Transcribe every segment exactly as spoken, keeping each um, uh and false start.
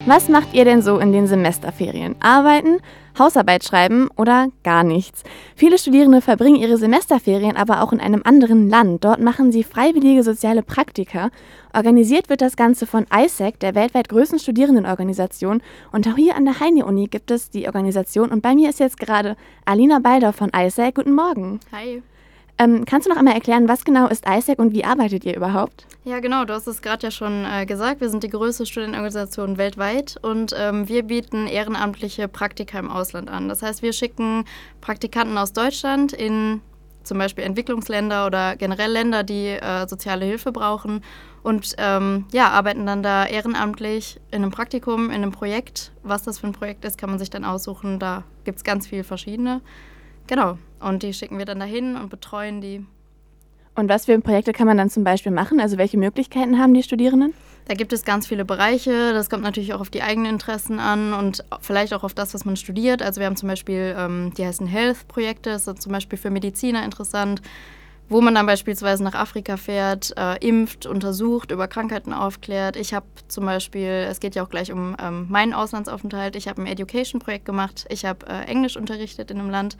Was macht ihr denn so in den Semesterferien? Arbeiten, Hausarbeit schreiben oder gar nichts? Viele Studierende verbringen ihre Semesterferien aber auch in einem anderen Land. Dort machen sie freiwillige soziale Praktika. Organisiert wird das Ganze von I S E C, der weltweit größten Studierendenorganisation. Und auch hier an der Heine-Uni gibt es die Organisation. Und bei mir ist jetzt gerade Alina Baldauf von I S E C. Guten Morgen. Hi. Ähm, kannst du noch einmal erklären, was genau ist I S E C und wie arbeitet ihr überhaupt? Ja, genau, du hast es gerade ja schon äh, gesagt. Wir sind die größte Studierendenorganisation weltweit und ähm, wir bieten ehrenamtliche Praktika im Ausland an. Das heißt, wir schicken Praktikanten aus Deutschland in zum Beispiel Entwicklungsländer oder generell Länder, die äh, soziale Hilfe brauchen und ähm, ja, arbeiten dann da ehrenamtlich in einem Praktikum, in einem Projekt. Was das für ein Projekt ist, kann man sich dann aussuchen. Da gibt es ganz viele verschiedene. Genau, und die schicken wir dann dahin und betreuen die. Und was für Projekte kann man dann zum Beispiel machen? Also welche Möglichkeiten haben die Studierenden? Da gibt es ganz viele Bereiche. Das kommt natürlich auch auf die eigenen Interessen an und vielleicht auch auf das, was man studiert. Also wir haben zum Beispiel, ähm, die heißen Health-Projekte, das ist zum Beispiel für Mediziner interessant, wo man dann beispielsweise nach Afrika fährt, äh, impft, untersucht, über Krankheiten aufklärt. Ich habe zum Beispiel, es geht ja auch gleich um ähm, meinen Auslandsaufenthalt, ich habe ein Education-Projekt gemacht, ich habe äh, Englisch unterrichtet in einem Land.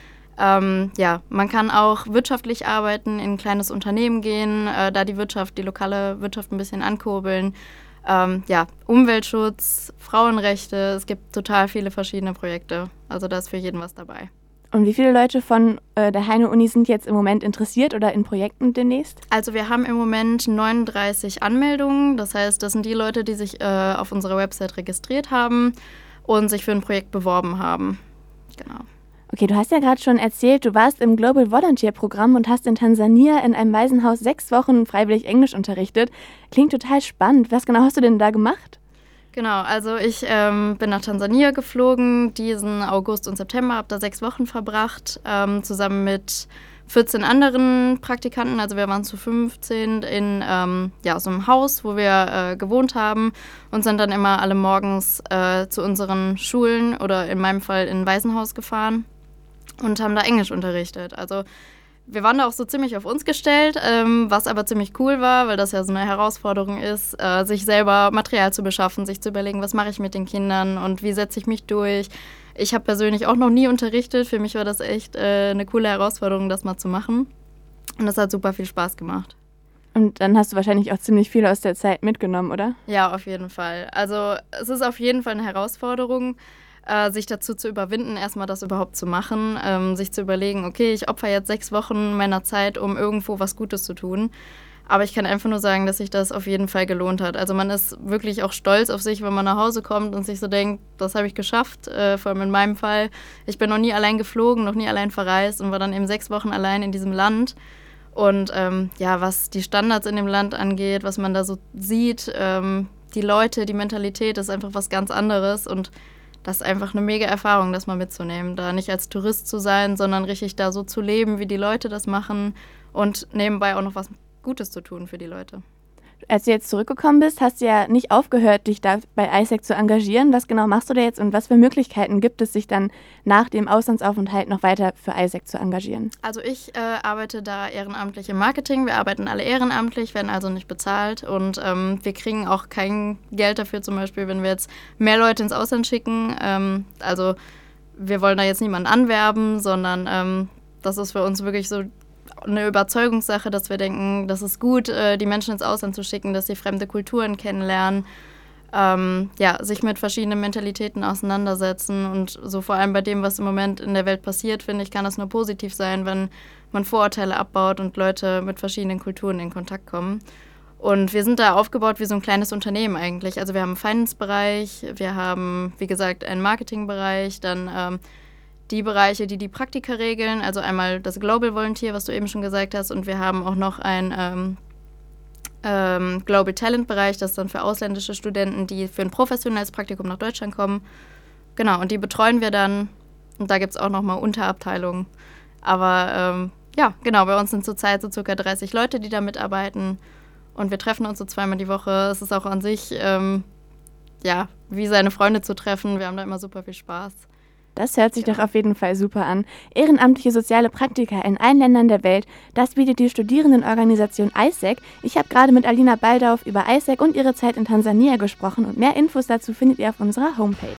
Ähm, ja, man kann auch wirtschaftlich arbeiten, in ein kleines Unternehmen gehen, äh, da die Wirtschaft, die lokale Wirtschaft ein bisschen ankurbeln. Ähm, ja, Umweltschutz, Frauenrechte, es gibt total viele verschiedene Projekte. Also da ist für jeden was dabei. Und wie viele Leute von äh, der Heine-Uni sind jetzt im Moment interessiert oder in Projekten demnächst? Also wir haben im Moment neununddreißig Anmeldungen. Das heißt, das sind die Leute, die sich äh, auf unserer Website registriert haben und sich für ein Projekt beworben haben. Genau. Okay, du hast ja gerade schon erzählt, du warst im Global Volunteer Programm und hast in Tansania in einem Waisenhaus sechs Wochen freiwillig Englisch unterrichtet. Klingt total spannend. Was genau hast du denn da gemacht? Genau, also ich ähm, bin nach Tansania geflogen, diesen August und September, habe da sechs Wochen verbracht, ähm, zusammen mit vierzehn anderen Praktikanten. Also wir waren zu fünfzehn in ähm, ja, so einem Haus, wo wir äh, gewohnt haben und sind dann immer alle morgens äh, zu unseren Schulen oder in meinem Fall in ein Waisenhaus gefahren und haben da Englisch unterrichtet. Also wir waren da auch so ziemlich auf uns gestellt, ähm, was aber ziemlich cool war, weil das ja so eine Herausforderung ist, äh, sich selber Material zu beschaffen, sich zu überlegen, was mache ich mit den Kindern und wie setze ich mich durch. Ich habe persönlich auch noch nie unterrichtet. Für mich war das echt äh, eine coole Herausforderung, das mal zu machen. Und das hat super viel Spaß gemacht. Und dann hast du wahrscheinlich auch ziemlich viel aus der Zeit mitgenommen, oder? Ja, auf jeden Fall. Also es ist auf jeden Fall eine Herausforderung, Äh, sich dazu zu überwinden, erstmal das überhaupt zu machen, ähm, sich zu überlegen, okay, ich opfer jetzt sechs Wochen meiner Zeit, um irgendwo was Gutes zu tun. Aber ich kann einfach nur sagen, dass sich das auf jeden Fall gelohnt hat. Also man ist wirklich auch stolz auf sich, wenn man nach Hause kommt und sich so denkt, das habe ich geschafft, äh, vor allem in meinem Fall. Ich bin noch nie allein geflogen, noch nie allein verreist und war dann eben sechs Wochen allein in diesem Land. Und ähm, ja, was die Standards in dem Land angeht, was man da so sieht, ähm, die Leute, die Mentalität ist einfach was ganz anderes und das ist einfach eine mega Erfahrung, das mal mitzunehmen, da nicht als Tourist zu sein, sondern richtig da so zu leben, wie die Leute das machen und nebenbei auch noch was Gutes zu tun für die Leute. Als du jetzt zurückgekommen bist, hast du ja nicht aufgehört, dich da bei I S E C zu engagieren. Was genau machst du da jetzt und was für Möglichkeiten gibt es, sich dann nach dem Auslandsaufenthalt noch weiter für I S E C zu engagieren? Also ich äh, arbeite da ehrenamtlich im Marketing. Wir arbeiten alle ehrenamtlich, werden also nicht bezahlt und ähm, wir kriegen auch kein Geld dafür, zum Beispiel, wenn wir jetzt mehr Leute ins Ausland schicken. Ähm, also wir wollen da jetzt niemanden anwerben, sondern ähm, das ist für uns wirklich so eine Überzeugungssache, dass wir denken, das ist gut, die Menschen ins Ausland zu schicken, dass sie fremde Kulturen kennenlernen, ähm, ja, sich mit verschiedenen Mentalitäten auseinandersetzen und so vor allem bei dem, was im Moment in der Welt passiert, finde ich, kann das nur positiv sein, wenn man Vorurteile abbaut und Leute mit verschiedenen Kulturen in Kontakt kommen. Und wir sind da aufgebaut wie so ein kleines Unternehmen eigentlich. Also wir haben einen Finance-Bereich, wir haben, wie gesagt, einen Marketing-Bereich, dann ähm, die Bereiche, die die Praktika regeln, also einmal das Global Volunteer, was du eben schon gesagt hast, und wir haben auch noch einen ähm, ähm, Global Talent Bereich, das ist dann für ausländische Studenten, die für ein professionelles Praktikum nach Deutschland kommen. Genau, und die betreuen wir dann und da gibt es auch nochmal Unterabteilungen. Aber ähm, ja, genau, bei uns sind zurzeit so circa dreißig Leute, die da mitarbeiten und wir treffen uns so zweimal die Woche. Es ist auch an sich, ähm, ja, wie seine Freunde zu treffen. Wir haben da immer super viel Spaß. Das hört sich doch auf jeden Fall super an. Ehrenamtliche soziale Praktika in allen Ländern der Welt, das bietet die Studierendenorganisation I S E C. Ich habe gerade mit Alina Baldauf über I S E C und ihre Zeit in Tansania gesprochen und mehr Infos dazu findet ihr auf unserer Homepage.